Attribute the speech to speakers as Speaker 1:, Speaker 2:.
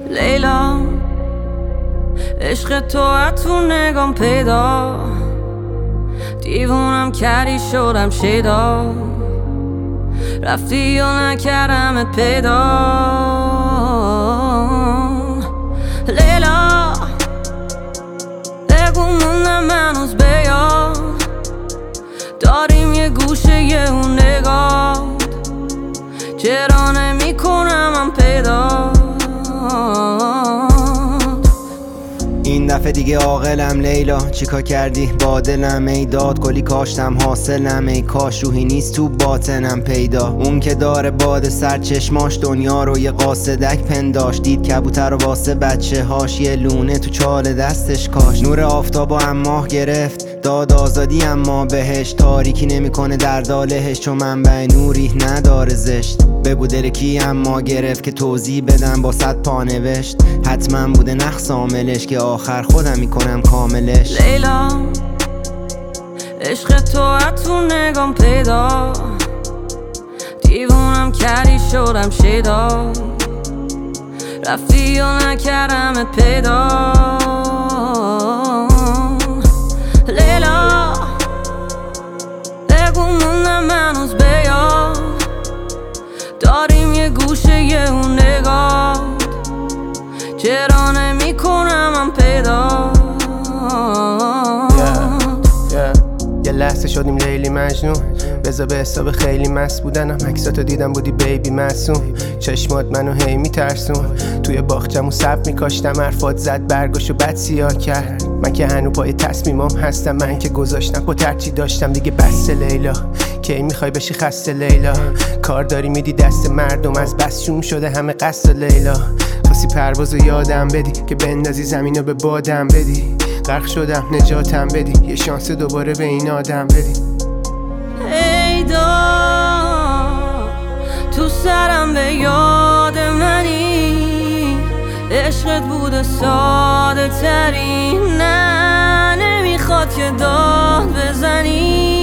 Speaker 1: لیلا عشق تو از تو نگام پیدا، دیوونم کردی شدم شیدا، رفتی و نکردمت پیدا. لیلا بگو موندم هنوز بیاد، داریم یه گوشه یه اون نگاه، چرا نمی کنم من پیدا.
Speaker 2: این دفعه دیگه عاقلم لیلا، چیکار کردی با دلم؟ ای داد کلی کاشتم حاصلم، ای کاش روحی نیست تو باطنم پیدا. اون که داره باد سر چشماش دنیا رو یه قاصدک پنداش، دید کبوتر و واسه بچه هاش یه لونه تو چال دستش کاش. نور آفتاب و ماه گرفت داد آزادی، اما بهش تاریکی نمیکنه در دالهش، چون منبع نوری نداره زشت. بگو دل کی اما گرفت که توضیح بدم با 100 پا نوشت، حتما بوده نقص عاملش که آخر خودم میکنم کاملش.
Speaker 1: لیلا عشق تو از تو نگام پیدا، دیوونم کردی شدم شیدا، رفتی و نکردمت پیدا. لیلا بگو موندم هنوز بیاد، داریم یه گوشه یه اون نگاه، چرا نمی کنم من پیدا.
Speaker 3: یه لحظه شدیم لیلی مجنون، بذار به حساب خیلی مست بودنم، عکساتو دیدم بودی بیبی معصوم، چشمات منو هی میترسون، توی باغچمون سب میکاشتم، حرفات زد برگاشو بد سیاه کرد، من که هنو پای تصمیمام هستم، من که گذاشتم با ترچی داشتم دیگه بس. لیلا کی میخوای بشی خسته؟ لیلا کار داری میدی دست مردم، از بس شوم شده همه قصد. لیلا خواستی پروازو یادم بدی که بندازی زمینو به بادم بدی، غرق شدم نجاتم بدی، یه شانس دوباره به این آدم بدی.
Speaker 1: ای داد تو سرم به یاد منی، عشقت بوده ساده ترین، نه نمیخواد که داد بزنی.